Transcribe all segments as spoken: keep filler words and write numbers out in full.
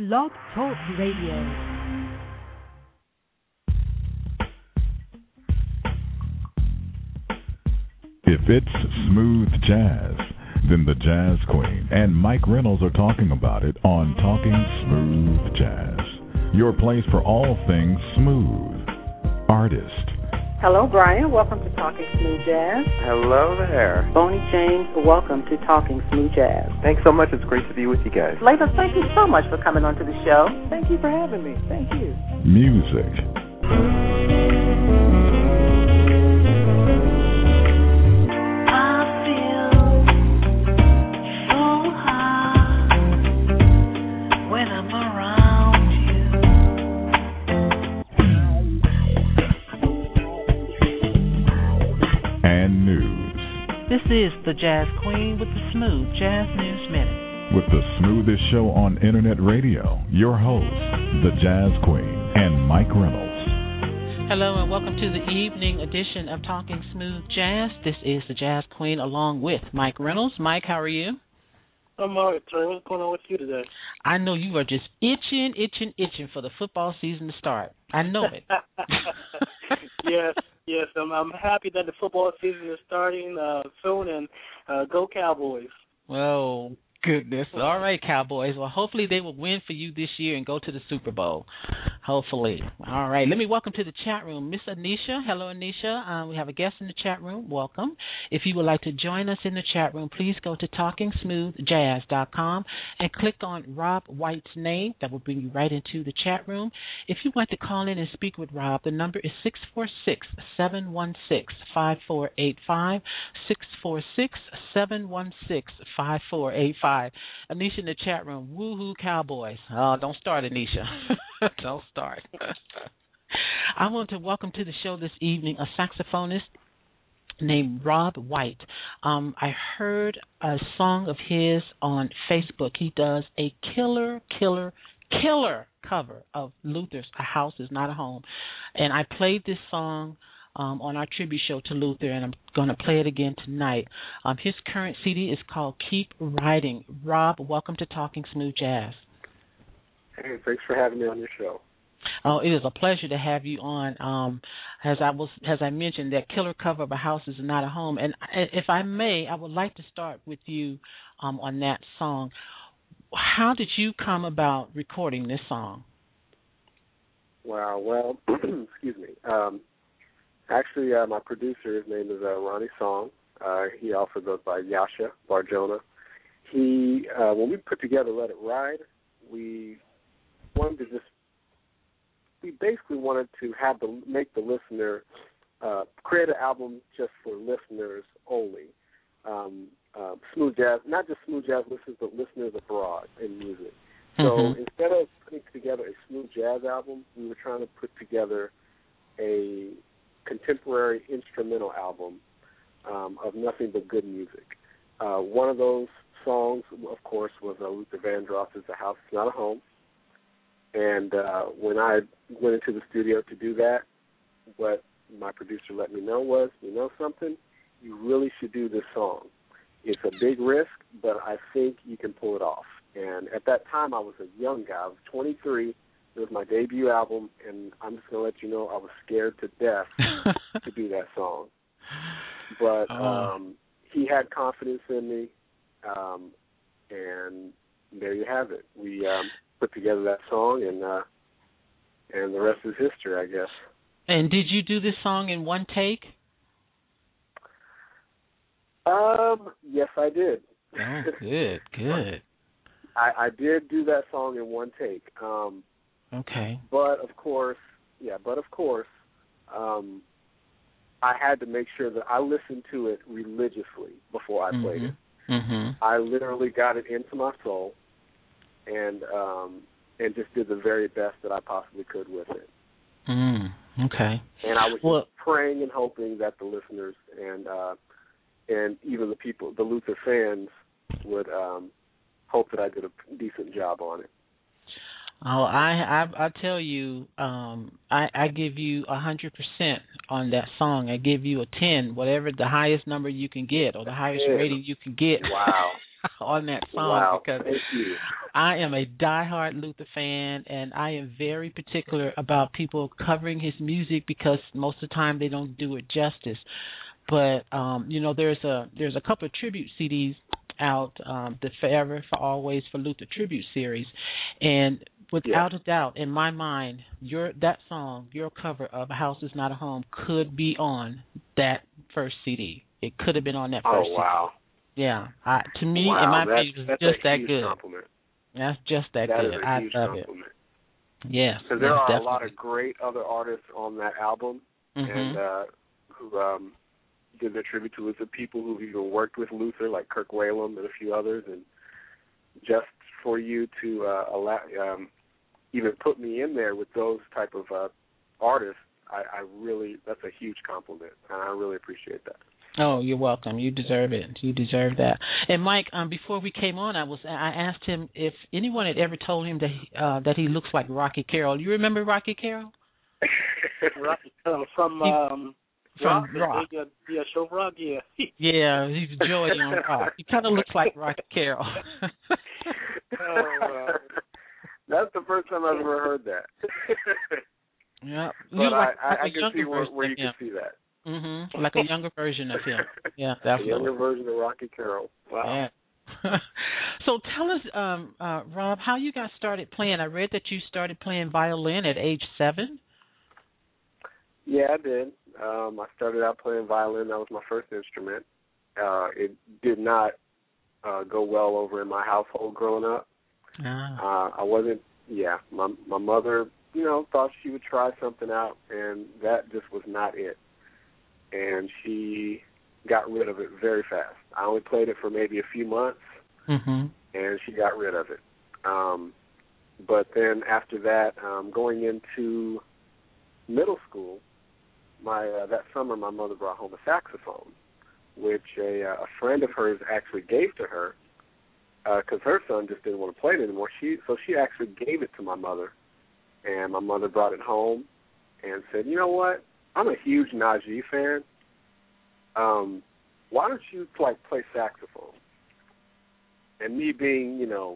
Blog Talk Radio. If it's smooth jazz, then the Jazz Queen and Mike Reynolds are talking about it on Talking Smooth Jazz, your place for all things smooth. Artist. Hello, Brian. Welcome to Talking Smooth Jazz. Hello there. Bonnie James, welcome to Talking Smooth Jazz. Thanks so much. It's great to be with you guys. Layla, thank you so much for coming onto the show. Thank you for having me. Thank you. Music. This is the Jazz Queen with the Smooth Jazz News Minute. With the smoothest show on internet radio, your host, the Jazz Queen, and Mike Reynolds. Hello and welcome to the evening edition of Talking Smooth Jazz. This is the Jazz Queen along with Mike Reynolds. Mike, how are you? I'm all right, Trey. What's going on with you today? I know you are just itching, itching, itching for the football season to start. I know it. Yes. Yes, I'm, I'm happy that the football season is starting uh, soon, and uh, go Cowboys. Oh, goodness. All right, Cowboys. Well, hopefully they will win for you this year and go to the Super Bowl. Hopefully. All right. Let me welcome to the chat room Miss Anisha. Hello, Anisha. Um, we have a guest in the chat room. Welcome. If you would like to join us in the chat room, please go to talking smooth jazz dot com and click on Rob White's name. That will bring you right into the chat room. If you'd like to call in and speak with Rob, the number is six four six, seven one six, five four eight five, six four six, seven one six, five four eight five. Anisha in the chat room, woohoo Cowboys. Oh, don't start, Anisha. Don't start. I want to welcome to the show this evening a saxophonist named Rob White. Um, I heard a song of his on Facebook. He does a killer, killer, killer cover of Luther's A House Is Not a Home. And I played this song Um, on our tribute show to Luther, and I'm going to play it again tonight. Um, his current C D is called Keep Riding. Rob, welcome to Talking Smooth Jazz. Hey, thanks for having me on your show. Oh, it is a pleasure to have you on. Um, as I was, as I mentioned, that killer cover of A House Is Not a Home. And if I may, I would like to start with you um, on that song. How did you come about recording this song? Wow, well, excuse me. Um, Actually, uh, my producer, his name is uh, Ronnie Song. Uh, he also goes by Yasha Barjona. He, uh, when we put together Let It Ride, we wanted to just, we basically wanted to have the make the listener uh, create an album just for listeners only. Um, uh, smooth jazz, not just smooth jazz listeners, but listeners abroad in music. So mm-hmm. instead of putting together a smooth jazz album, we were trying to put together a contemporary instrumental album um, of nothing but good music. Uh, one of those songs, of course, was uh, Luther Vandross's A House Is Not a Home. And uh, when I went into the studio to do that, what my producer let me know was, you know something, you really should do this song. It's a big risk, but I think you can pull it off. And at that time, I was a young guy. I was twenty-three. It was my debut album, and I'm just going to let you know I was scared to death to do that song. But oh. um, he had confidence in me, um, and there you have it. We um, put together that song, and uh, and the rest is history, I guess. And did you do this song in one take? Um, yes, I did. Oh, good, good. I, I did do that song in one take. Um, Okay. But of course, yeah, but of course, um, I had to make sure that I listened to it religiously before I played mm-hmm. it. Mm-hmm. I literally got it into my soul, and um, and just did the very best that I possibly could with it. Mm, okay. And I was well, just praying and hoping that the listeners and uh, and even the people, the Luther fans, would um, hope that I did a decent job on it. Oh, I, I I tell you, um, I, I give you a hundred percent on that song. I give you a ten, whatever the highest number you can get or the highest ten. rating you can get. Wow. on that song wow. because Thank you. I am a diehard Luther fan, and I am very particular about people covering his music because most of the time they don't do it justice. But um, you know, there's a there's a couple of tribute C Ds out, um, the Forever for Always for Luther tribute series, and without yeah. a doubt, in my mind, your that song, your cover of "A House Is Not a Home," could be on that first C D. It could have been on that first oh, C D. wow. Yeah, I, to me, wow, in my that's, opinion, it was that's just a that huge good. Compliment. That's just that, that good. Is a I huge love compliment. it. Yes, because there are definitely. a lot of great other artists on that album, mm-hmm. and uh, who um, did their tribute to Luther. People who even worked with Luther, like Kirk Whalum and a few others, and just for you to uh, allow, um, even put me in there with those type of uh, artists, I, I really that's a huge compliment, and I really appreciate that. Oh, you're welcome. You deserve it. You deserve that. And Mike, um, before we came on, I was I asked him if anyone had ever told him that he, uh, that he looks like Rocky Carroll. You remember Rocky Carroll? Rocky Carroll from he, um, from Rock. Rock. Yeah, yeah, show Rock. Yeah. yeah, he's Joey on Rock. He kind of looks like Rocky Carroll. oh, uh, that's the first time I've ever heard that. yeah, but like, I, like I, I can see where, where you him. can see that. Mm-hmm. Like a younger version of him. Yeah, definitely. A younger version of Rocky Carroll. Wow. Yeah. So tell us, um, uh, Rob, how you got started playing. I read that you started playing violin at age seven. Yeah, I did. Um, I started out playing violin. That was my first instrument. Uh, it did not uh, go well over in my household growing up. Ah. Uh, I wasn't, yeah, my my mother, you know, thought she would try something out, and that just was not it. And she got rid of it very fast. I only played it for maybe a few months, mm-hmm. and she got rid of it. Um, but then after that, um, going into middle school, my uh, that summer my mother brought home a saxophone, which a, uh, a friend of hers actually gave to her because uh, her son just didn't want to play it anymore. She so she actually gave it to my mother, and my mother brought it home and said, you know what? I'm a huge Najee fan. Um, why don't you like play saxophone? And me being, you know,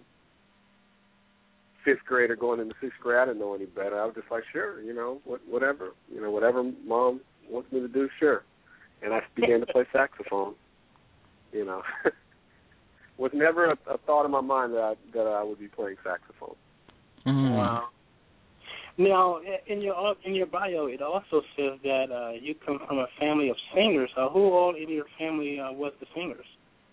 fifth grader going into sixth grade, I didn't know any better. I was just like, sure, you know, what, whatever, you know, whatever Mom wants me to do, sure. And I began to play saxophone. You know, was never a, a thought in my mind that I, that I would be playing saxophone. Mm-hmm. Wow. Now, in your in your bio, it also says that uh, you come from a family of singers. Uh, who all in your family uh, was the singers?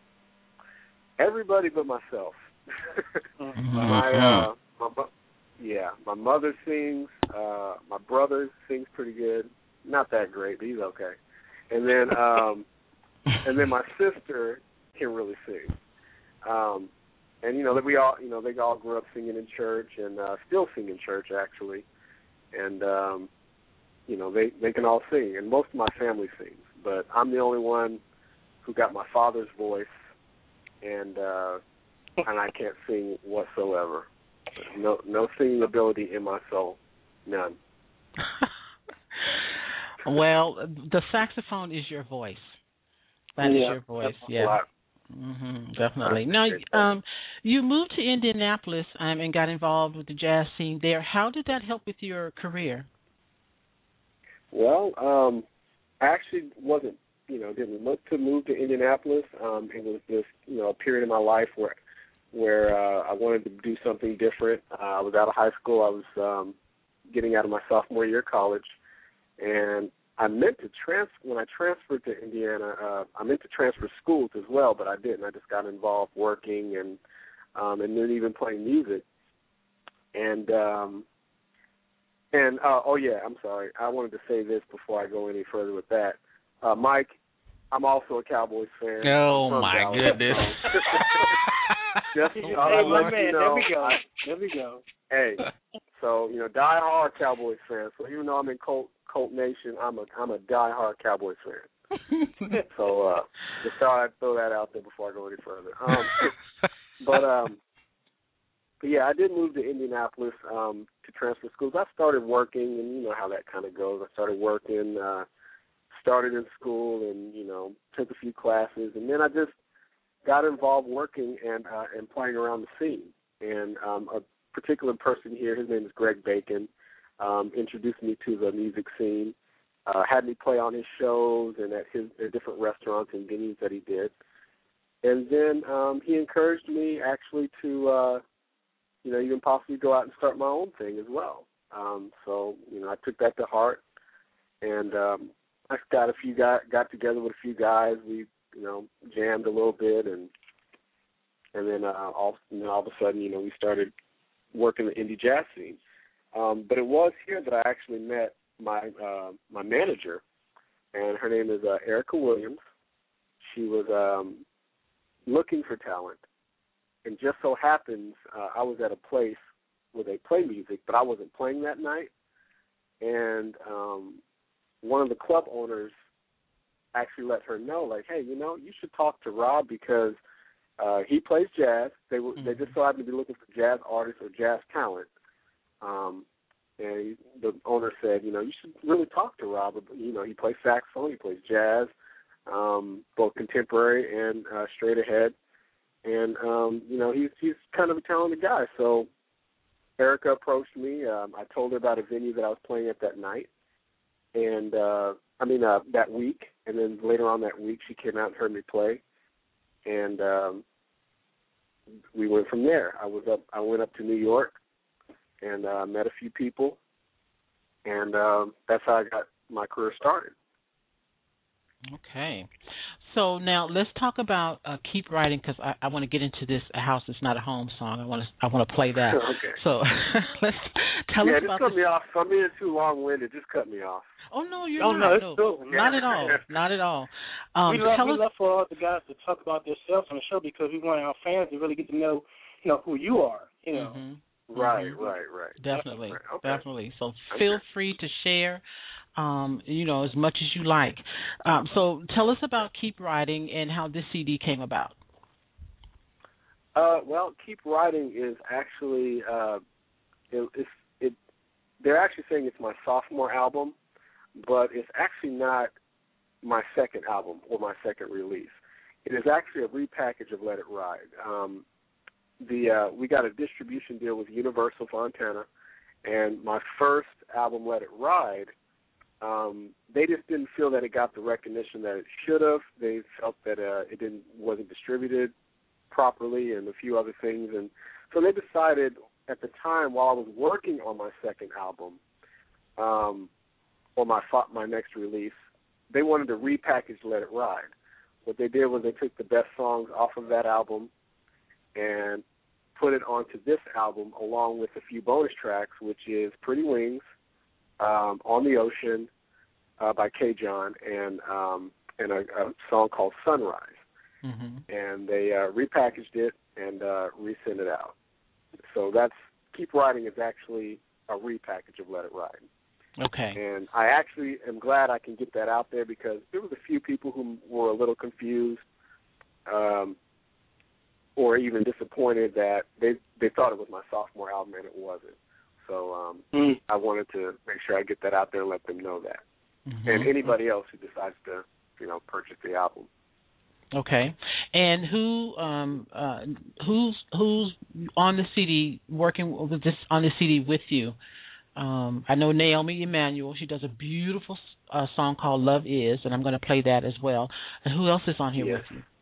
Everybody but myself. mm-hmm. my, uh, my, yeah, my mother sings. Uh, my brother sings pretty good. Not that great, but he's okay. And then, um, and then my sister can really sing. Um, and you know that we all, you know, they all grew up singing in church and uh, still sing in church actually. And, um, you know, they, they can all sing, and most of my family sings. But I'm the only one who got my father's voice, and uh, and I can't sing whatsoever. No no singing ability in my soul, none. Well, the saxophone is your voice. That yeah, is your voice, yeah. Mm-hmm, definitely. Now, um, you moved to Indianapolis um, and got involved with the jazz scene there. How did that help with your career? Well, um, I actually wasn't, you know, didn't look to move to Indianapolis. Um, it was just, you know, a period in my life where where uh, I wanted to do something different. Uh, I was out of high school. I was um, getting out of my sophomore year of college, and I meant to transfer, when I transferred to Indiana, uh, I meant to transfer schools as well, but I didn't. I just got involved working and um, and then even playing music. And, um, and uh, oh, yeah, I'm sorry. I wanted to say this before I go any further with that. Uh, Mike, I'm also a Cowboys fan. Oh, my Dallas, goodness. Just, hey, uh, my man, you know, there we go. I, there we go. Hey, so, you know, die-hard Cowboys fan. So even though I'm in Colt, Colt Nation, I'm a I'm a die-hard Cowboys fan. so uh, just thought I'd throw that out there before I go any further. Um, but, um, but, yeah, I did move to Indianapolis um, to transfer schools. I started working, and you know how that kind of goes. I started working, uh, started in school and, you know, took a few classes. And then I just, got involved working and uh, and playing around the scene. And um, a particular person here, his name is Greg Bacon, um, introduced me to the music scene, uh, had me play on his shows and at his at different restaurants and venues that he did. And then um, he encouraged me actually to, uh, you know, even possibly go out and start my own thing as well. Um, so, you know, I took that to heart, and um, I got a few guys, got together with a few guys. We, you know, jammed a little bit, and and then uh, all, you know, all of a sudden, you know, we started working the indie jazz scene. Um, but it was here that I actually met my uh, my manager, and her name is uh, Erica Williams. She was um, looking for talent, and just so happens uh, I was at a place where they play music, but I wasn't playing that night, and um, one of the club owners actually let her know, like, hey, you know, you should talk to Rob because uh, he plays jazz. They were, mm-hmm. they just so happened to be looking for jazz artists or jazz talent, um, and the owner said, you know, you should really talk to Rob. You know, he plays saxophone, he plays jazz, um, both contemporary and uh, straight ahead. And, um, you know, he's he's kind of a talented guy. So Erica approached me. Um, I told her about a venue that I was playing at that night, and, uh, I mean, uh, that week. And then later on that week, she came out and heard me play. And um, we went from there. I was up. I went up to New York and uh, met a few people. And um, that's how I got my career started. Okay. So now let's talk about uh, Keep Writing, because I, I want to get into this A House That's Not a Home song. I want to I want to play that. Okay. So let's tell yeah, us about this. Yeah, just cut this. me off. If I'm being too long-winded, just cut me off. Oh, no, you're oh, not. No, it's no, cool. Not at all. Not at all. Um, we love, tell we us, love for all the guys to talk about themselves on the show because we want our fans to really get to know, you know, who you are, you know. Mm-hmm. Right, mm-hmm. right, right. Definitely, right. Okay. definitely. So okay. feel free to share, um, you know, as much as you like. Um, so tell us about Keep Writing and how this C D came about. Uh, well, Keep Writing is actually, uh, it, it's, it, they're actually saying it's my sophomore album, but it's actually not my second album or my second release. It is actually a repackage of Let It Ride. Um, the uh, we got a distribution deal with Universal Fontana, and my first album, Let It Ride, um, they just didn't feel that it got the recognition that it should have. They felt that uh, it didn't wasn't distributed properly and a few other things, and so they decided at the time while I was working on my second album, um, or my my next release, they wanted to repackage Let It Ride. What they did was they took the best songs off of that album and put it onto this album along with a few bonus tracks, which is Pretty Wings, um, On the Ocean uh, by K. John, and um, and a, a song called Sunrise. Mm-hmm. And they uh, repackaged it and uh, resent it out. So that's Keep Writing is actually a repackage of Let It Ride. Okay. And I actually am glad I can get that out there because there was a few people who were a little confused um, or even disappointed that they they thought it was my sophomore album and it wasn't. So um, mm. I wanted to make sure I get that out there and let them know that. Mm-hmm. And anybody else who decides to, you know, purchase the album. Okay. And who um, uh, who's who's on the C D working with this on the C D with you? Um, I know Naomi Emanuel. She does a beautiful uh, song called Love Is, and I'm going to play that as well. And who else is on here yes. with you?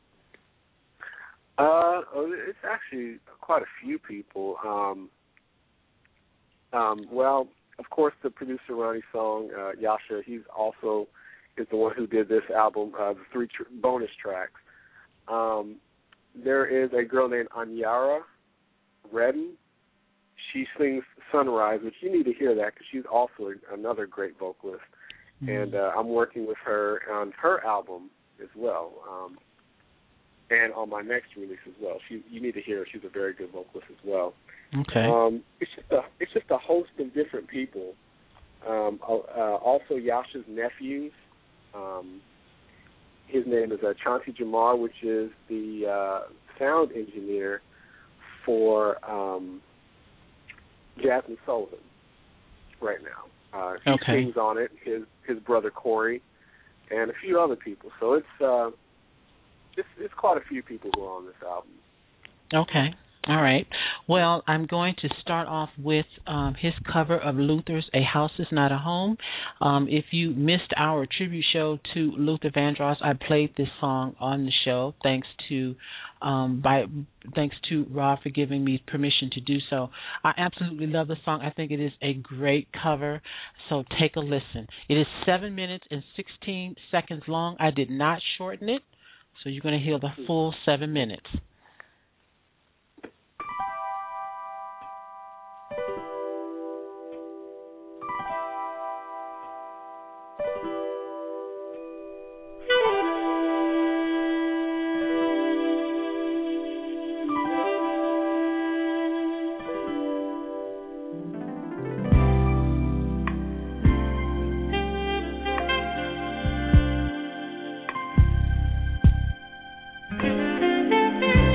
Uh, it's actually quite a few people. Um, um, well, of course, the producer Ronnie Song, uh, Yasha, he's also is the one who did this album, uh, the three tr- bonus tracks. Um, there is a girl named Anyara Redden. She sings Sunrise, which you need to hear that because she's also another great vocalist. Mm-hmm. And uh, I'm working with her on her album as well, um, and on my next release as well. She, you need to hear her. She's a very good vocalist as well. Okay. Um, it's just a it's just a host of different people. Um, uh, also, Yasha's nephews. Um, his name is uh, Chauncey Jamar, which is the uh, sound engineer for Um, Jasmine Sullivan right now. Uh, he okay. sings on it, his his brother Corey, and a few other people. So it's uh, it's it's quite a few people who are on this album. Okay. All right. Well, I'm going to start off with um, his cover of Luther's A House Is Not a Home. Um, if you missed our tribute show to Luther Vandross, I played this song on the show. Thanks to um, by thanks to Rob for giving me permission to do so. I absolutely love the song. I think it is a great cover. So take a listen. It is seven minutes and sixteen seconds long. I did not shorten it, so you're going to hear the full seven minutes. Thank you.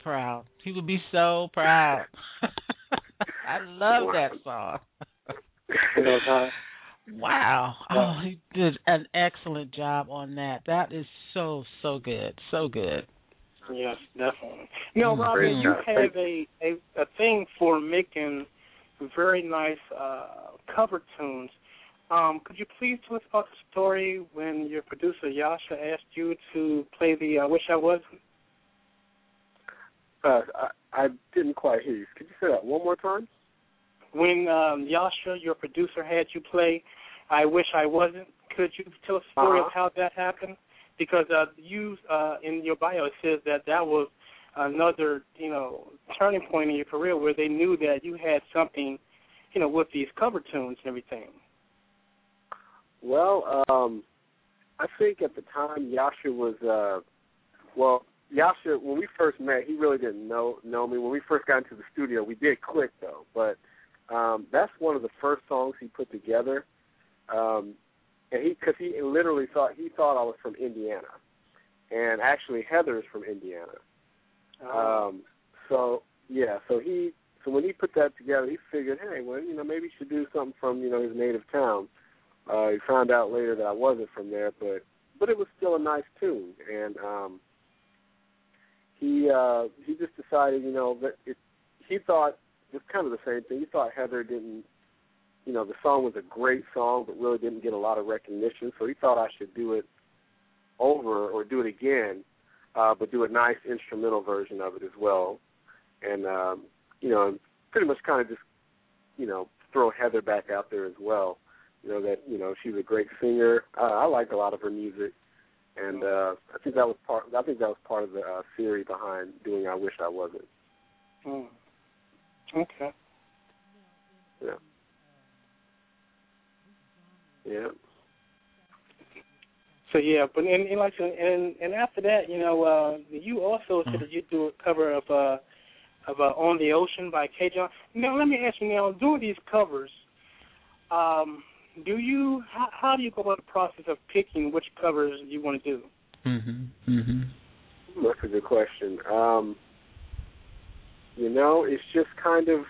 proud. He would be so proud. I love wow. that song. uh, wow. Oh, he did an excellent job on that. That is so, so good. So good. Yes, definitely. Now, Robbie, Great you job. have a, a, a thing for making very nice uh, cover tunes. Um, could you please tell us about the story when your producer, Yasha, asked you to play the I Wish I Was? Uh, I, I didn't quite hear you. Could you say that one more time? When um, Yasha, your producer, had you play I Wish I Wasn't, could you tell us the story uh-huh. of how that happened? Because uh, you, uh, in your bio, it says that that was another, you know, turning point in your career where they knew that you had something, you know, with these cover tunes and everything. Well, um, I think at the time Yasha was, uh, well, Yasha, when we first met, he really didn't know know me. When we first got into the studio, we did click, though. But um, that's one of the first songs he put together. Um, and he, because he literally thought, he thought I was from Indiana. And actually, Heather's from Indiana. Oh. Um, so, yeah, so he, so when he put that together, he figured, hey, well, you know, maybe he should do something from, you know, his native town. Uh, he found out later that I wasn't from there, but but it was still a nice tune, and um, he uh, he just decided, you know, that it, he thought it's kind of the same thing. He thought Heather didn't, you know, the song was a great song, but really didn't get a lot of recognition, so he thought I should do it over or do it again, uh, but do a nice instrumental version of it as well, and um, you know, pretty much kind of just, you know, throw Heather back out there as well. You know, that, you know, she's a great singer. Uh, I like a lot of her music, and uh, I think that was part. I think that was part of the uh, theory behind doing "I Wish I Wasn't." Mm. Okay. Yeah. Yeah. So yeah, but and, and like and and after that, you know, uh, you also said that you do a cover of uh of uh, "On the Ocean" by K. John. Now let me ask you, now doing these covers, um. Do you how, how do you go about the process of picking which covers you want to do? Mhm. Mhm. That's a good question. Um, you know, it's just kind of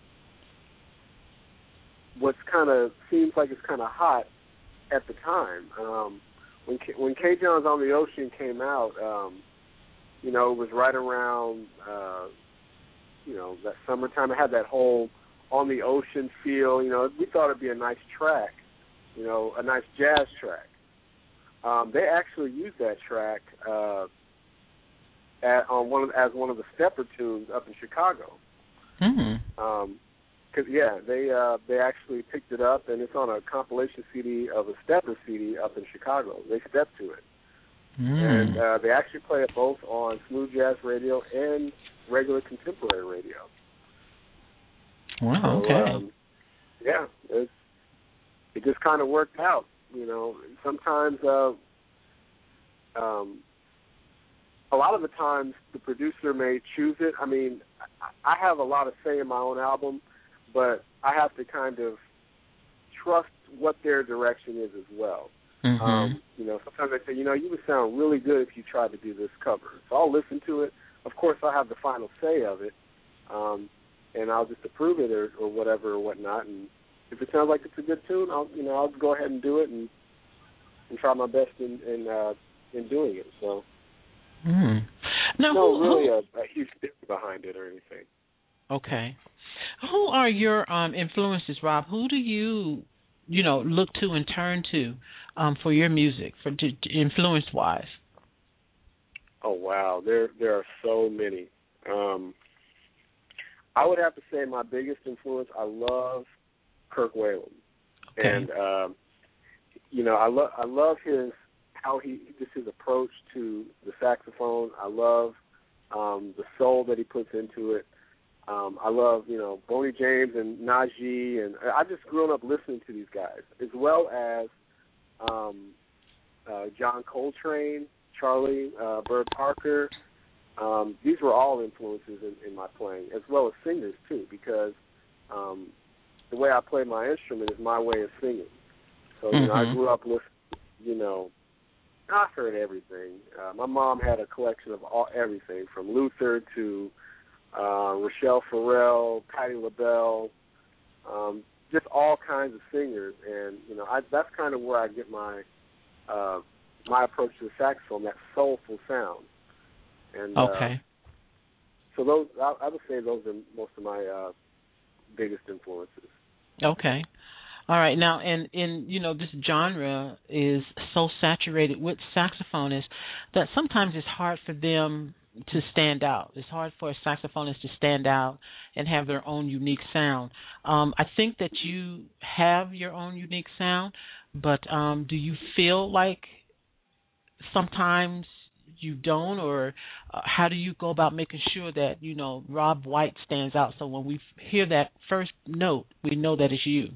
what's kind of seems like it's kind of hot at the time. Um, when K, when K. John's "On the Ocean" came out, um, you know, it was right around uh, you know, that summertime. It had that whole on the ocean feel. You know, we thought it'd be a nice track, you know, a nice jazz track. Um, they actually used that track uh, at, on one of, as one of the stepper tunes up in Chicago. Mm-hmm. Um, cause yeah, they uh, they actually picked it up, and it's on a compilation C D of a stepper C D up in Chicago. They stepped to it, mm. and uh, they actually play it both on smooth jazz radio and regular contemporary radio. Wow, so, okay. Um, yeah, it's, it just kind of worked out, you know. Sometimes, uh, um, a lot of the times, the producer may choose it. I mean, I have a lot of say in my own album, but I have to kind of trust what their direction is as well. Mm-hmm. Um, you know, sometimes they say, you know, you would sound really good if you tried to do this cover. So I'll listen to it. Of course, I'll have the final say of it, um, and I'll just approve it or, or whatever or whatnot. And if it sounds like it's a good tune, I'll, you know, I'll just go ahead and do it and and try my best in in, uh, in doing it. So, mm. now, no, who, really who, a, a huge theory behind it or anything. Okay, who are your um, influences, Rob? Who do you, you know, look to and turn to um, for your music, for to, to influence wise? Oh wow, there there are so many. Um, I would have to say my biggest influence. I love Kirk Whalum, okay. and um, you know I love I love his how he just his approach to the saxophone. I love um, the soul that he puts into it. Um, I love you know Boney James and Najee, and I just grew up listening to these guys, as well as um, uh, John Coltrane, Charlie uh, Bird Parker. Um, these were all influences in, in my playing, as well as singers too, because um, the way I play my instrument is my way of singing. So you mm-hmm. know, I grew up listening, you know, I heard everything. Uh, my mom had a collection of all everything from Luther to uh, Rochelle Farrell, Patti LaBelle, um, just all kinds of singers. And you know, I, that's kind of where I get my uh, my approach to the saxophone, that soulful sound. And okay. Uh, so those, I, I would say, those are most of my uh, biggest influences. Okay. All right. Now, and in you know, this genre is so saturated with saxophonists that sometimes it's hard for them to stand out. It's hard for a saxophonist to stand out and have their own unique sound. Um, I think that you have your own unique sound, but um, do you feel like sometimes you don't, or uh, how do you go about making sure that, you know, Rob White stands out, so when we hear that first note, we know that it's you?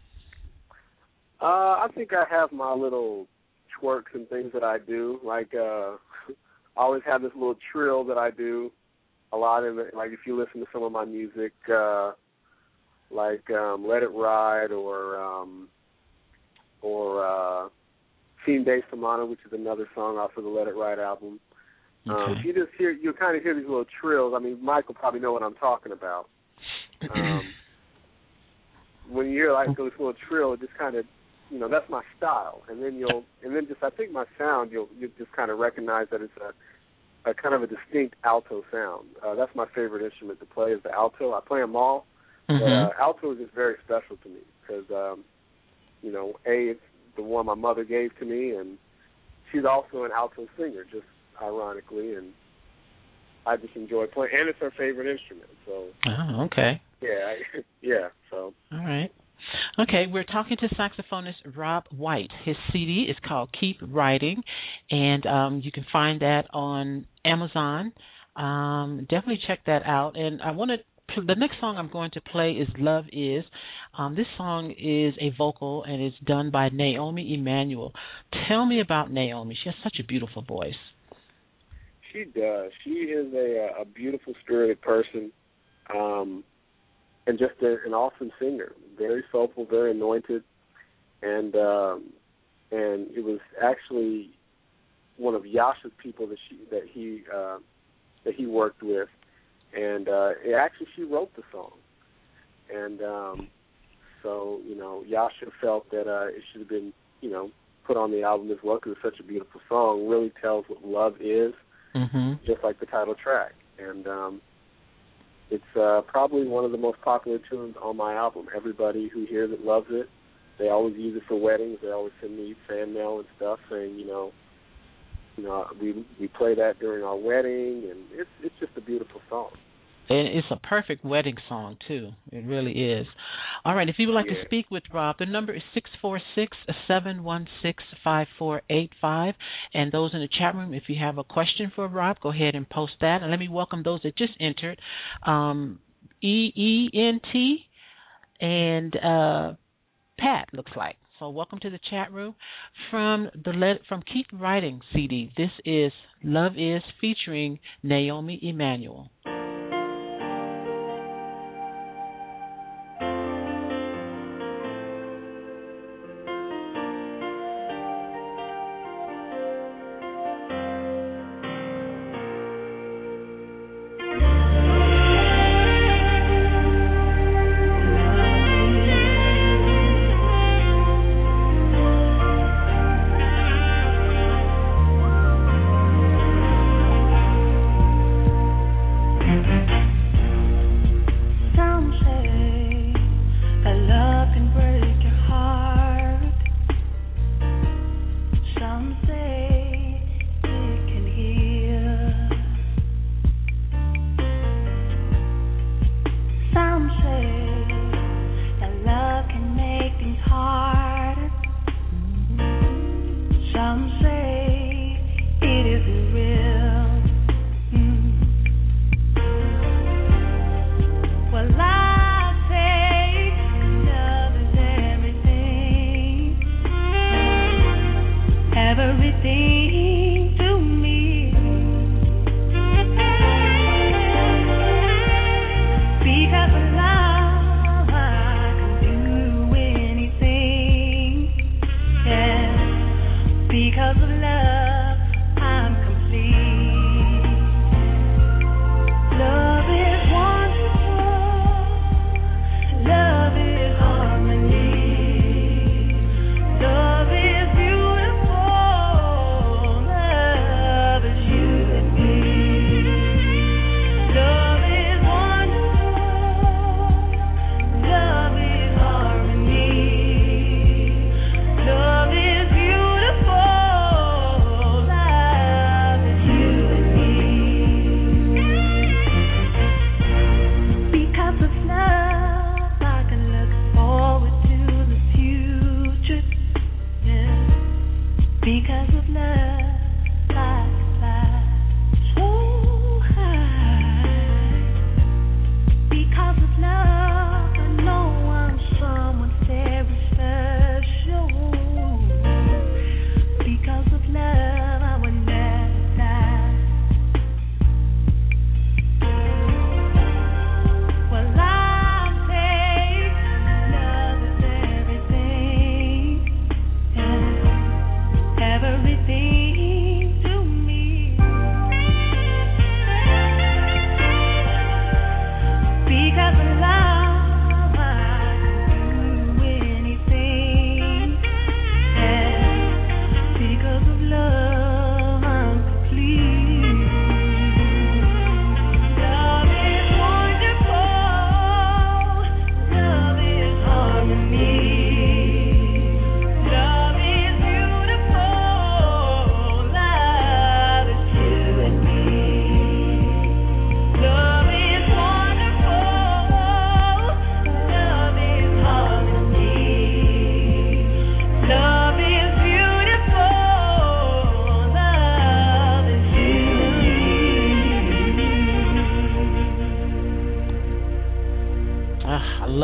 Uh, I think I have my little twerks and things that I do. Like, uh, I always have this little trill that I do a lot. In the, like, if you listen to some of my music, uh, like um, Let It Ride or um, or uh, Team Day Samana, which is another song off of the Let It Ride album. Okay. Um, if you just hear, you kind of hear these little trills. I mean, Mike will probably know what I'm talking about. Um, when you hear like those little trill, it just kind of, you know, that's my style. And then you'll, and then just, I think my sound, you'll, you just kind of recognize that it's a, a kind of a distinct alto sound. Uh, that's my favorite instrument to play is the alto. I play them all, mm-hmm. but uh, alto is just very special to me because, um, you know, A, it's the one my mother gave to me, and she's also an alto singer, just ironically, and I just enjoy playing, and it's her favorite instrument. So. Oh, okay. Yeah, yeah. So. All right. Okay, we're talking to saxophonist Rob White. His C D is called Keep Writing, and um, you can find that on Amazon. Um, definitely check that out. And I want to. The next song I'm going to play is Love Is. Um, this song is a vocal, and it's done by Naomi Emanuel. Tell me about Naomi. She has such a beautiful voice. She does. She is a, a beautiful, spirited person. Um, and just a, an awesome singer, very soulful, very anointed, and um, and it was actually one of Yasha's people that she that he uh, that he worked with, and uh, it actually she wrote the song, and um, so you know Yasha felt that uh, it should have been you know put on the album as well because it's such a beautiful song. Really tells what love is, mm-hmm. just like the title track, and. Um, It's uh, probably one of the most popular tunes on my album. Everybody who hears it loves it. They always use it for weddings. They always send me fan mail and stuff saying, you know, you know, we we play that during our wedding, and it's it's just a beautiful song. And it's a perfect wedding song, too. It really is. All right, if you would like yeah. to speak with Rob, the number is six four six, seven one six, five four eight five. And those in the chat room, if you have a question for Rob, go ahead and post that. And let me welcome those that just entered, um, E E N T and uh, Pat, looks like. So welcome to the chat room. From the Let, from Keep Writing C D, this is Love Is featuring Naomi Emanuel. Thank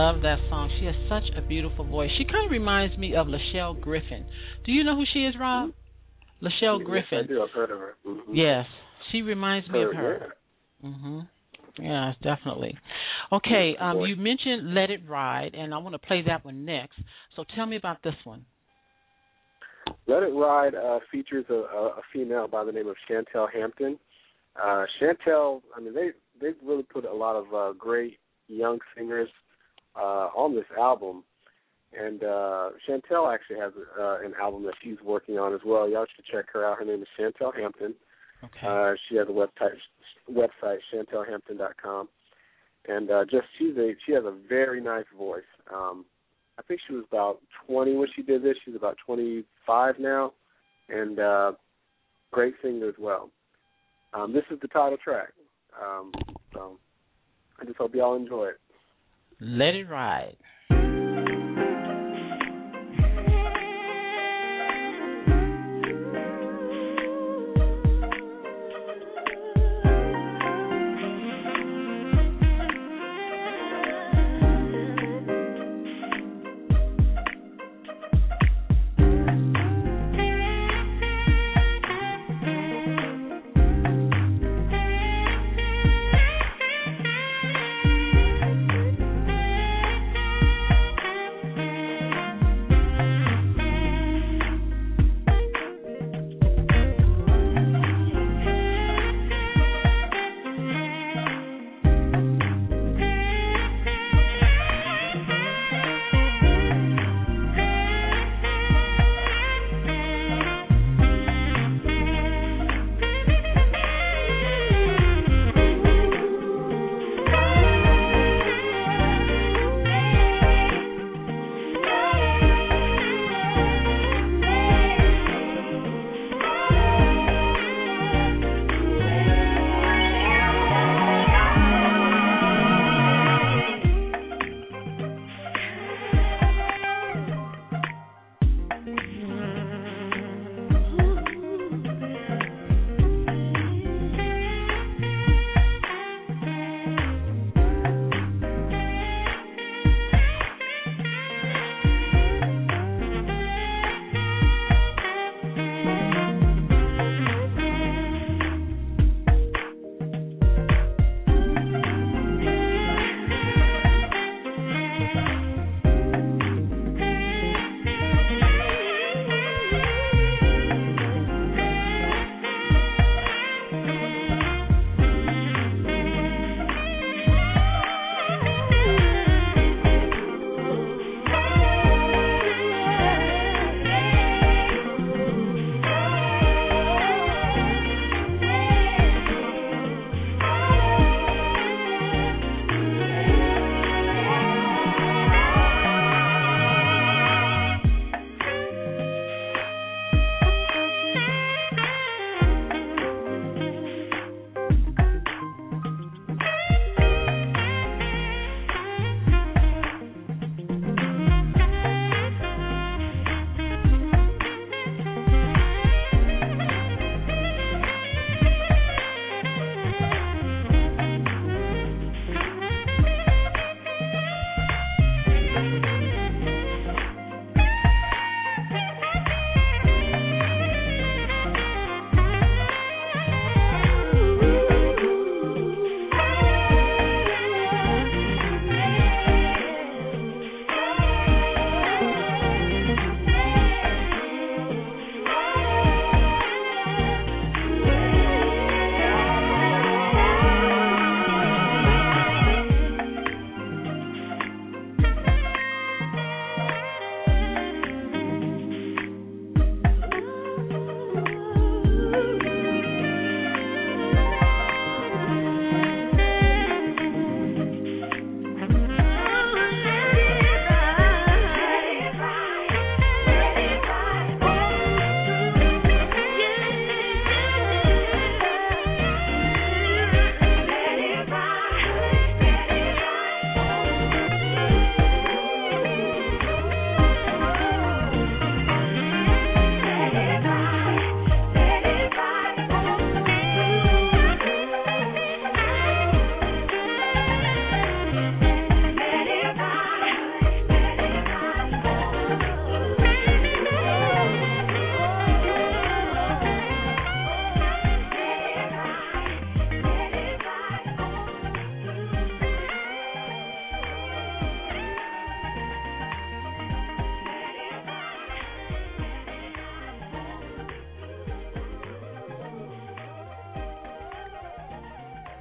love that song. She has such a beautiful voice. She kind of reminds me of Lachelle Griffin. Do you know who she is, Rob? Mm-hmm. Lachelle yes, Griffin. I do. I've heard of her. Mm-hmm. Yes, she reminds me her, of her. Yeah. Mhm. Yes, definitely. Okay, um, you mentioned Let It Ride, and I want to play that one next. So tell me about this one. Let It Ride uh, features a, a female by the name of Chantel Hampton. Uh, Chantel, I mean, they, they've really put a lot of uh, great young singers uh, on this album. And uh, Chantel actually has uh, an album that she's working on as well. Y'all should check her out. Her name is Chantel Hampton. Okay. Uh, she has a website, website chantel hampton dot com. And uh, just she's a, she has a very nice voice. Um, I think she was about twenty when she did this. She's about twenty-five now, and uh, great singer as well. Um, this is the title track. Um, so I just hope y'all enjoy it. Let It Ride.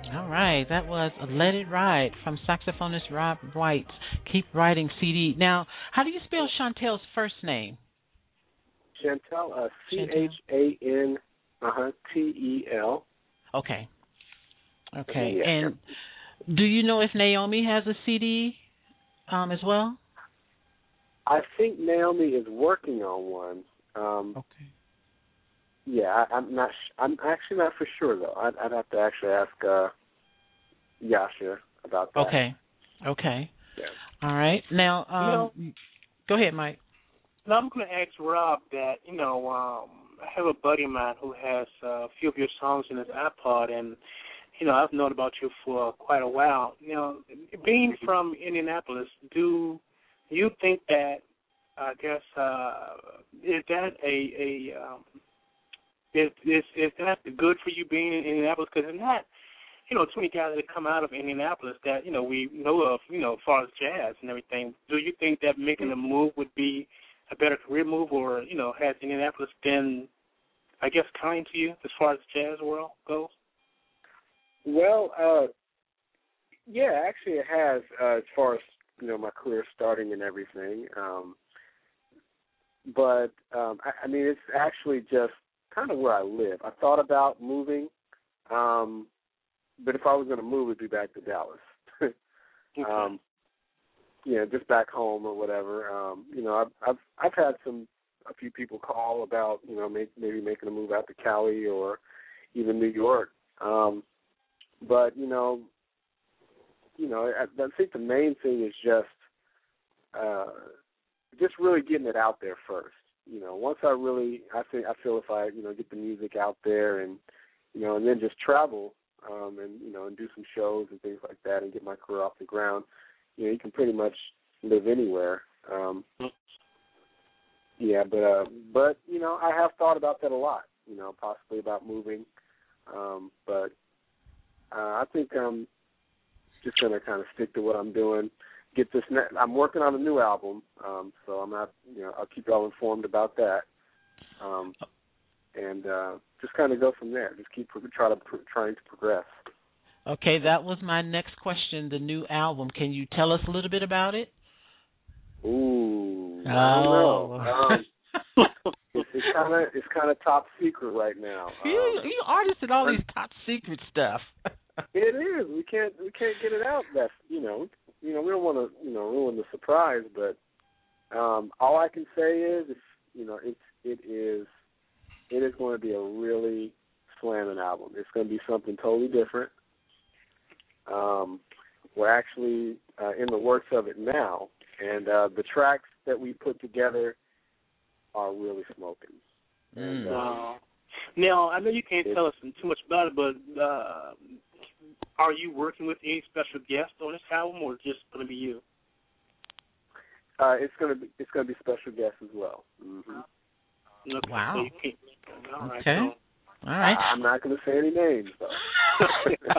All right, that was Let It Ride from saxophonist Rob White's Keep Writing C D. Now, how do you spell Chantel's first name? Chantel, uh, C H A N uh-huh, T E L. Okay. Okay, yeah, and yeah. Do you know if Naomi has a C D um, as well? I think Naomi is working on one. Um, okay. Yeah, I, I'm not. Sh- I'm actually not for sure though. I'd, I'd have to actually ask uh, Yasha about that. Okay. Okay. Yeah. All right. Now, um, you know, go ahead, Mike. Now I'm going to ask Rob that. You know, um, I have a buddy of mine who has uh, a few of your songs in his iPod, and you know, I've known about you for quite a while. You know, being from Indianapolis, do you think that? I guess uh, is that a a um, Is, is is that good for you being in Indianapolis? Because there's not, you know, too many guys that come out of Indianapolis that, you know, we know of, you know, as far as jazz and everything. Do you think that making a move would be a better career move, or, you know, has Indianapolis been, I guess, kind to you as far as the jazz world goes? Well, uh, yeah, actually it has, uh, as far as, you know, my career starting and everything. Um, but, um, I, I mean, it's actually just kind of where I live. I thought about moving, um, but if I was going to move, it'd be back to Dallas. okay. um, yeah, just back home or whatever. Um, you know, I've, I've I've had some a few people call about, you know, make, maybe making a move out to Cali or even New York. Um, but you know, you know, I, I think the main thing is just uh, just really getting it out there first. You know, once I really, I think, I feel if I, you know, get the music out there and, you know, and then just travel, um, and you know, and do some shows and things like that, and get my career off the ground, you know, you can pretty much live anywhere. Um, yeah, but uh, but you know, I have thought about that a lot. You know, possibly about moving, um, but uh, I think I'm just gonna kind of stick to what I'm doing. Get this. Ne- I'm working on a new album, um, so I'm not. You know, I'll keep y'all informed about that, um, and uh, just kind of go from there. Just keep try to trying to progress. Okay, that was my next question. The new album. Can you tell us a little bit about it? Ooh, oh. I don't know. Um, it's kind of it's kind of top secret right now. You, um, you artists and all these top secret stuff. It is. We can't we can't get it out. That's you know. You know, we don't want to, you know, ruin the surprise, but um, all I can say is, if, you know, it's it is it is going to be a really slamming album. It's going to be something totally different. Um, we're actually uh, in the works of it now, and uh, the tracks that we put together are really smoking. And, mm. uh, wow. Now, I know you can't tell us too much about it, but uh, are you working with any special guests on this album, or just going to be you? Uh, it's going to be it's going to be special guests as well. Mm-hmm. Okay, wow. So you can't, all right, okay. So. All right. I'm not going to say any names, though.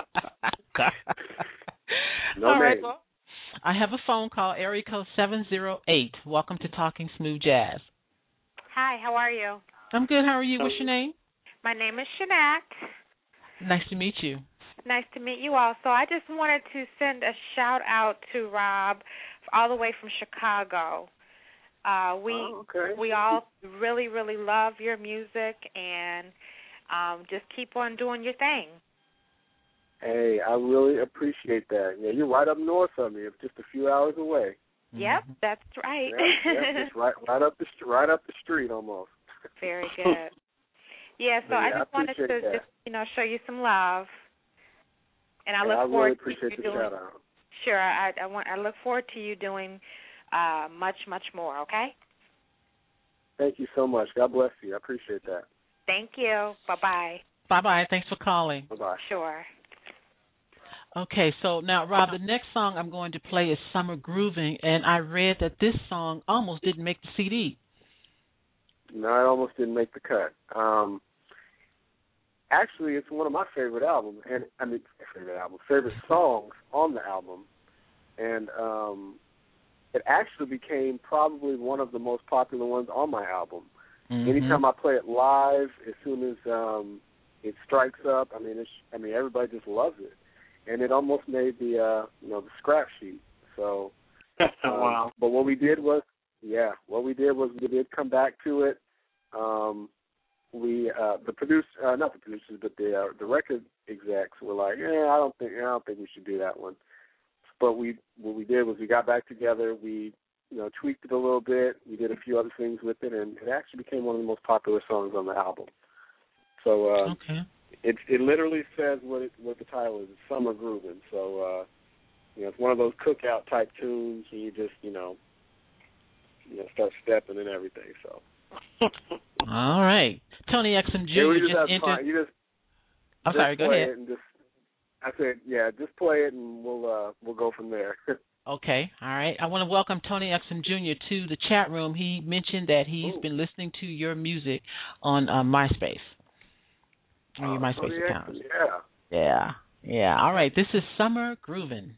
no all names. right, well, I have a phone call, area code seven zero eight. Welcome to Talking Smooth Jazz. Hi, how are you? I'm good. How are you? What's your name? My name is Shanette. Nice to meet you. Nice to meet you all. So I just wanted to send a shout out to Rob all the way from Chicago. Uh, we oh, okay. we all really, really love your music, and um, just keep on doing your thing. Hey, I really appreciate that. Yeah, you're right up north of me. It's just a few hours away. Yep, mm-hmm. that's right. Yep, yep, just right, right up the right up the street almost. Very good. Yeah, so yeah, I just I wanted to that. just you know show you some love, and I yeah, look I forward really to appreciate you the doing. shout out. Sure, I I want I look forward to you doing uh, much much more. Okay. Thank you so much. God bless you. I appreciate that. Thank you. Bye bye. Bye bye. Thanks for calling. Bye bye. Sure. Okay, so now, Rob, the next song I'm going to play is Summer Grooving, and I read that this song almost didn't make the C D. No, it almost didn't make the cut. Um, actually, it's one of my favorite albums, and I mean, favorite album, favorite songs on the album, and um, it actually became probably one of the most popular ones on my album. Mm-hmm. Anytime I play it live, as soon as um, it strikes up, I mean, it's, I mean, everybody just loves it. and it almost made the uh, you know the scrap sheet. So, um, wow. But what we did was, yeah, what we did was we did come back to it. Um, we uh, the produce uh, not the producers, but the uh, the record execs were like, yeah, I don't think I don't think we should do that one. But we what we did was we got back together. We you know tweaked it a little bit. We did a few other things with it, and it actually became one of the most popular songs on the album. So uh, okay. it it literally says what it what the title is. It's Summer Groovin'. So uh, you know it's one of those cookout type tunes. And you just you know you know start stepping and everything. So. All right, Tony Exum Junior Yeah, just, just entered. You just, I'm just sorry. Go play ahead. It and just, I said, yeah, just play it and we'll uh, we'll go from there. Okay, all right. I want to welcome Tony Exum Junior to the chat room. He mentioned that he's Ooh. been listening to your music on uh, MySpace, on your Oh, MySpace Tony account. Exum, yeah. Yeah, yeah. All right, this is Summer Groovin'.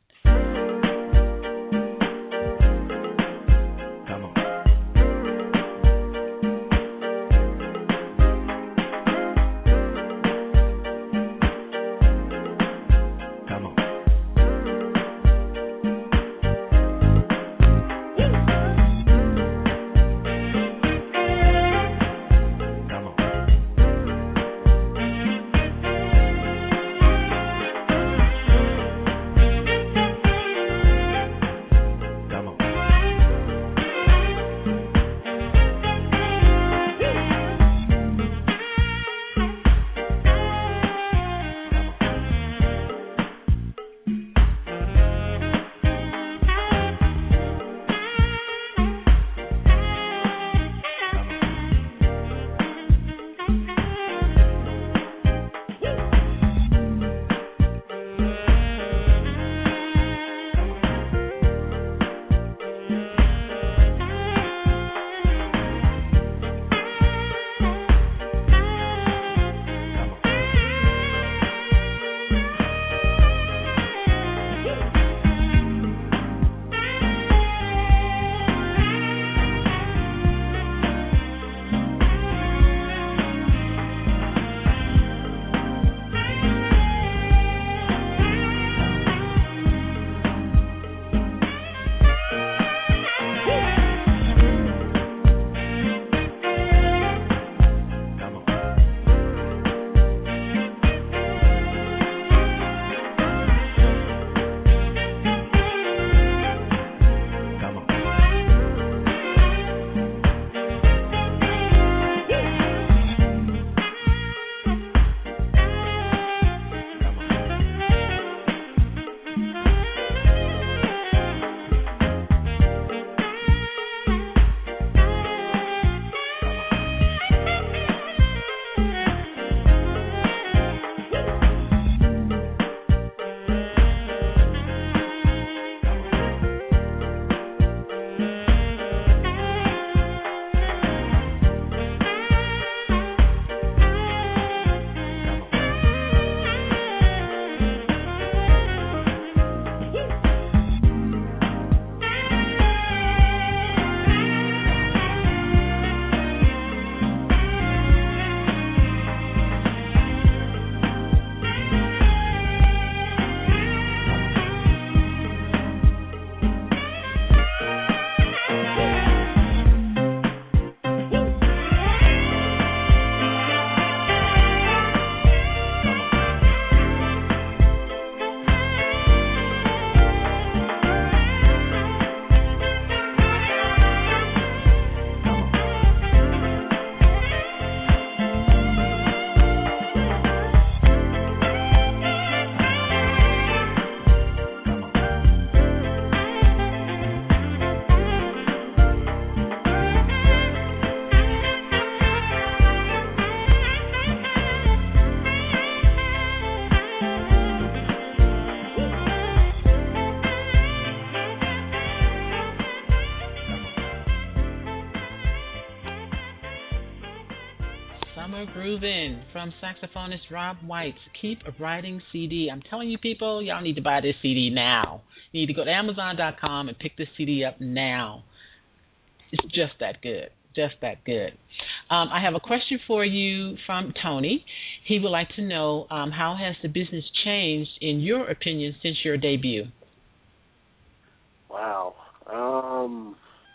Groovin' from saxophonist Rob White's Keep Writing C D. I'm telling you people, y'all need to buy this C D now. You need to go to Amazon dot com and pick this C D up now. It's just that good. Just that good. Um, I have a question for you from Tony. he would like to know um, how has the business changed, in your opinion, since your debut? Wow. Um,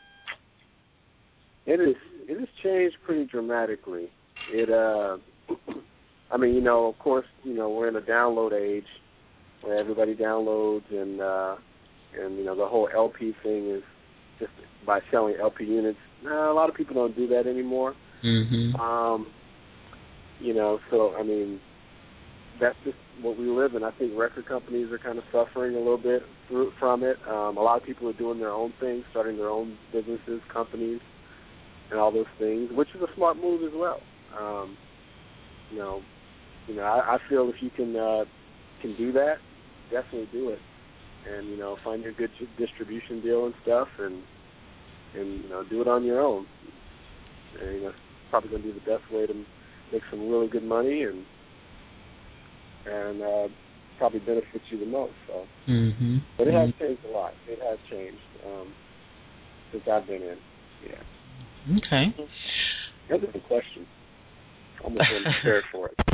it is. It has changed pretty dramatically. It. Uh, I mean, you know, of course, you know, we're in a download age where everybody downloads, and uh, and you know, the whole L P thing is just by selling L P units. Nah, a lot of people don't do that anymore. Mm-hmm. Um, you know, so I mean, that's just what we live in. I think record companies are kind of suffering a little bit through, from it. Um, a lot of people are doing their own things, starting their own businesses, companies, and all those things, which is a smart move as well. Um, you know, you know, I, I feel if you can uh, can do that, definitely do it, and you know, find your good distribution deal and stuff, and and you know, do it on your own. And you know, it's probably going to be the best way to make some really good money and and uh, probably benefits you the most. So, mm-hmm. but it mm-hmm. has changed a lot. It has changed um, since I've been in. Yeah. Okay. That's a good question. I'm almost prepared for it.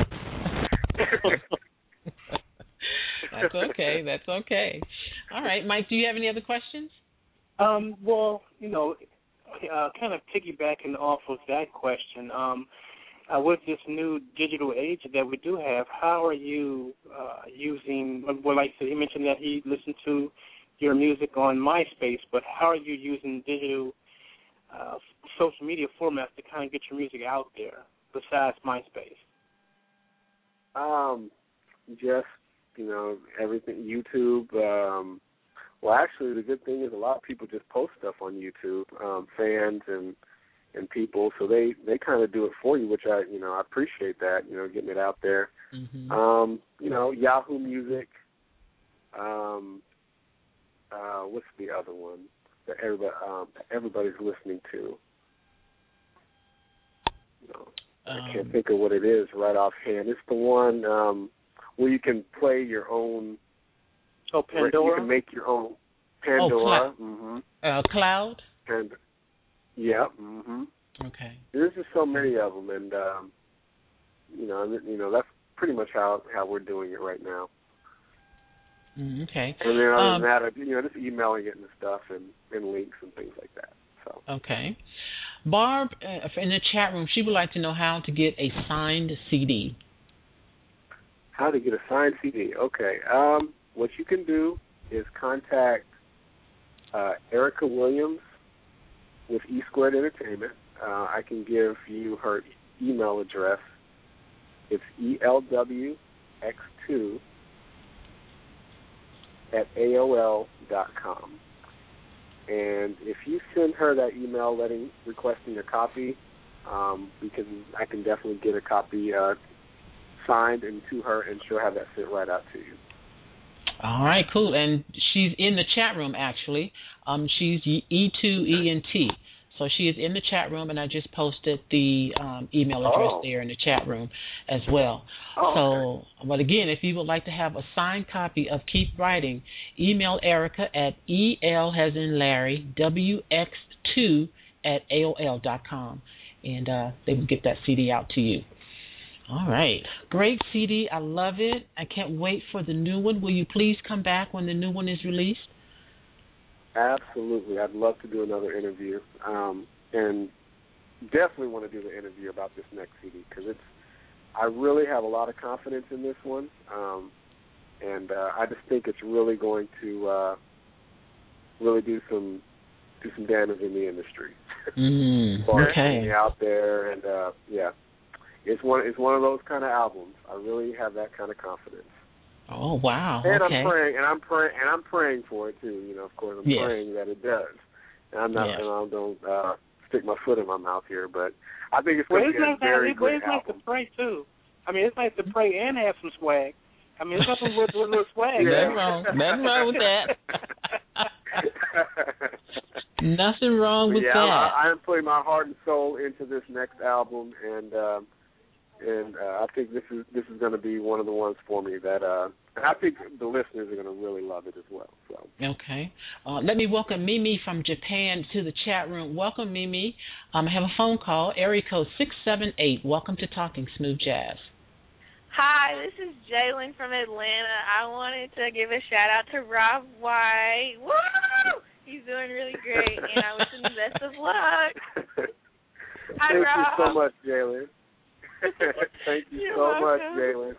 That's okay. That's okay. All right, Mike. Do you have any other questions? Um. Well, you know, uh, kind of piggybacking off of that question. Um. Uh, with this new digital age that we do have, how are you uh, using, well, like you mentioned that he listened to your music on MySpace, but how are you using digital uh, social media formats to kind of get your music out there besides MySpace? Um, just, you know, everything, YouTube. Um, well, actually, the good thing is a lot of people just post stuff on YouTube, um, fans and and people, so they, they kind of do it for you, which I, you know, I appreciate that, you know, getting it out there. Mm-hmm. Um, you know, Yahoo Music, um, uh, what's the other one that everybody, um, everybody's listening to? You know, um, I can't think of what it is right offhand. It's the one um, where you can play your own. Oh, Pandora? You can make your own Pandora. Oh, Cl- mm-hmm. uh, Cloud? And, yeah. Mm-hmm. Okay. There's just so many of them, and um, you know, you know, that's pretty much how, how we're doing it right now. Mm, okay. And then other um, than that, you know, just emailing it and stuff, and, and links and things like that. So. Okay. Barb, uh, in the chat room, she would like to know how to get a signed C D. How to get a signed C D? Okay. Um, what you can do is contact uh, Erica Williams with E Squared Entertainment. Uh, I can give you her email address. It's E L W X two at A O L dot com. And if you send her that email letting requesting a copy, um, because I can definitely get a copy uh, signed and to her, and she'll have that sent right out to you. All right, cool. And she's in the chat room, actually. Um, she's E two E N T. So she is in the chat room, and I just posted the um, email address oh. there in the chat room as well. Oh, so, okay. but again, if you would like to have a signed copy of Keep Writing, email Erica at E L as in Larry, W X two at A O L dot com, and uh, they will get that C D out to you. All right. Great C D. I love it. I can't wait for the new one. Will you please come back when the new one is released? Absolutely. I'd love to do another interview, um, and definitely want to do the interview about this next C D, because it's. I really have a lot of confidence in this one, um, and uh, I just think it's really going to uh, really do some do some damage in the industry. Mm, okay. Out there, and uh, yeah, it's one it's one of those kind of albums. I really have that kind of confidence. Oh wow! And okay. I'm praying, and I'm praying, and I'm praying for it too. You know, of course, I'm yes. praying that it does. And I'm not, yes. and I don't uh, stick my foot in my mouth here, but I think it's well, going to it's be nice a very to, great it's album. nice to pray too. I mean, it's nice to pray and have some swag. I mean, there's nothing with, with little swag. Yeah. Nothing wrong. Nothing wrong with that. Nothing wrong with yeah, that. I, I'm putting my heart and soul into this next album, and uh, and uh, I think this is this is going to be one of the ones for me that. Uh, And I think the listeners are going to really love it as well. So. Okay. Uh, let me welcome Mimi from Japan to the chat room. Welcome, Mimi. Um, I have a phone call, area code six seven eight. Welcome to Talking Smooth Jazz. Hi, this is Jalen from Atlanta. I wanted to give a shout out to Rob White. Woo! He's doing really great, and I wish him the best of luck. Hi, Thank Rob. you so much, Jalen. Thank you You're so welcome. much, Jalen.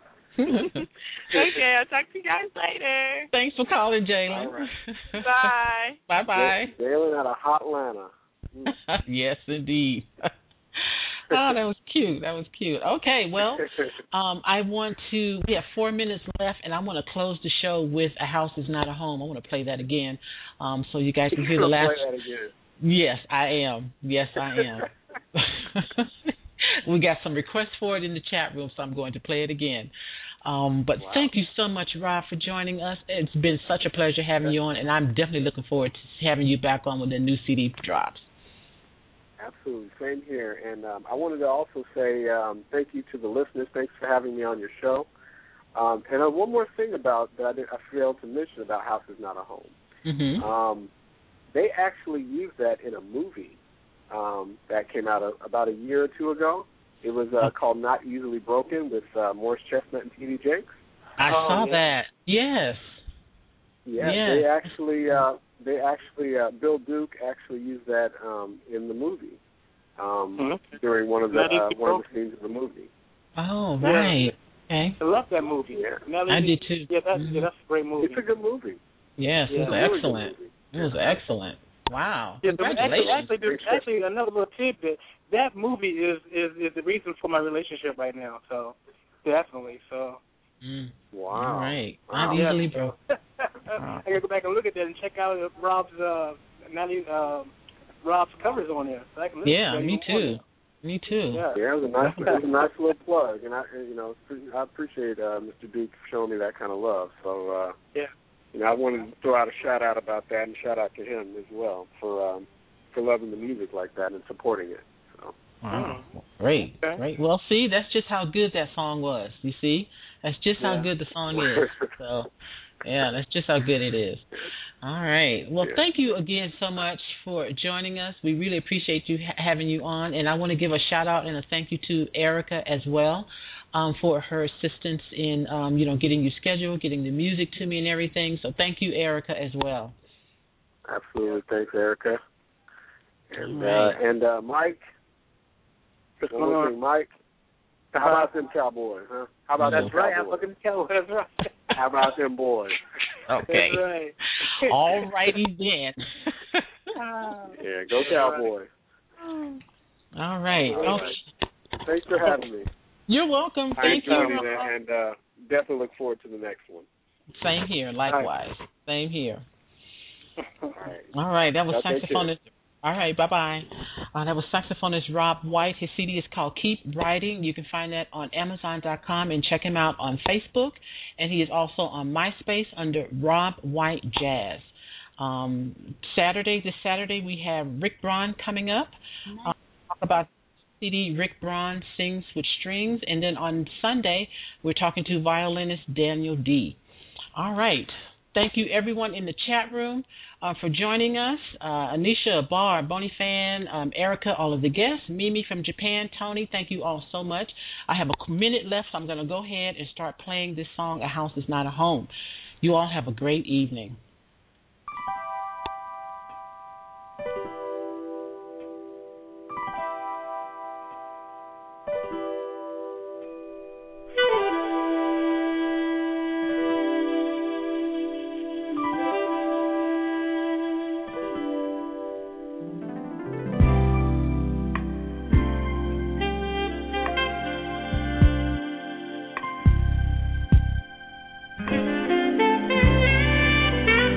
Okay, I'll talk to you guys later. Thanks for calling, Jalen. All right. Bye. Bye-bye. Jalen out of Hotlanta. Yes, indeed. Oh, that was cute. That was cute. Okay, well, um, I want to, we have four minutes left, and I want to close the show with A House Is Not a Home. I want to play that again um, so you guys can hear the last. Play that again. Yes, I am. Yes, I am. We got some requests for it in the chat room, so I'm going to play it again. Um, but wow. Thank you so much, Rob, for joining us. It's been such a pleasure having you on, and I'm definitely looking forward to having you back on when the new C D drops. Absolutely. Same here. And um, I wanted to also say um, thank you to the listeners. Thanks for having me on your show. Um, and uh, one more thing about that I, did, I failed to mention about House Is Not a Home. Mm-hmm. Um, they actually used that in a movie um, that came out a, about a year or two ago. It was uh, called Not Easily Broken with uh, Morris Chestnut and T D Jakes. I oh, saw yeah. that. Yes. Yeah, yes. they actually, uh, they actually, uh, Bill Duke actually used that um, in the movie um, mm-hmm. during one of the uh, one of the scenes of the movie. Oh, right. Yeah. Okay. I love that movie. Yeah. I did too. Yeah, that's mm-hmm. yeah, that's a great movie. It's a good movie. Yes, yeah, it was really excellent. It was excellent. Wow. Yeah, Congratulations. actually, actually, actually, another little tidbit. That movie is, is, is the reason for my relationship right now. So, definitely. So. Mm. Wow. All right. Wow. Not easily, bro. I gotta go back and look at that and check out Rob's uh, not even, uh, Rob's covers on there. So I can yeah, me too. Me too. Yeah, yeah, it was a nice, it was a nice little plug, and I, you know, I appreciate uh, Mister Duke showing me that kind of love. So, uh, yeah. You know, I wanted to throw out a shout out about that, and shout out to him as well for um, for loving the music like that and supporting it. So. Wow, great, okay. great. Well, see, that's just how good that song was. You see, that's just yeah. how good the song is. So, yeah, that's just how good it is. All right. Well, yeah. Thank you again so much for joining us. We really appreciate you ha- having you on, and I want to give a shout out and a thank you to Erica as well. Um, for her assistance in, um, you know, getting you scheduled, getting the music to me and everything. So thank you, Erica, as well. Absolutely. Thanks, Erica. And right. uh, and uh, Mike, one more thing, Mike, how about them Cowboys, huh? How about That's them right. Cowboys? How about them Cowboys? That's right. How about them boys? Okay. That's right. All righty then. Yeah, go Cowboys. All right. All right. Okay. Thanks for having me. You're welcome. I Thank you. It, and uh, definitely look forward to the next one. Same here. Likewise. Right. Same here. All right. All right. That was Y'all saxophonist. All right. Bye-bye. Uh, that was saxophonist Rob White. His C D is called Keep Writing. You can find that on Amazon dot com and check him out on Facebook. And he is also on MySpace under Rob White Jazz. Um, Saturday, this Saturday, we have Rick Braun coming up. Uh, talk about C D Rick Braun Sings with Strings, and then on Sunday we're talking to violinist Daniel D. All right. Thank you, everyone in the chat room, uh, for joining us. Uh, Anisha, Bar, Bonnie Fan, um, Erica, all of the guests, Mimi from Japan, Tony, thank you all so much. I have a minute left, so I'm going to go ahead and start playing this song, A House Is Not a Home. You all have a great evening. Thank you.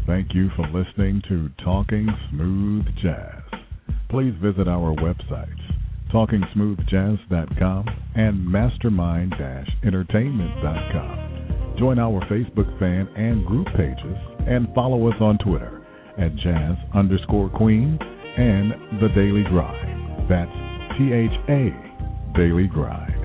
Thank you for listening to Talking Smooth Jazz. Please visit our websites, talking smooth jazz dot com and mastermind dash entertainment dot com. Join our Facebook fan and group pages and follow us on Twitter at jazz underscore queen and The Daily Grind. That's T H A Daily Grind.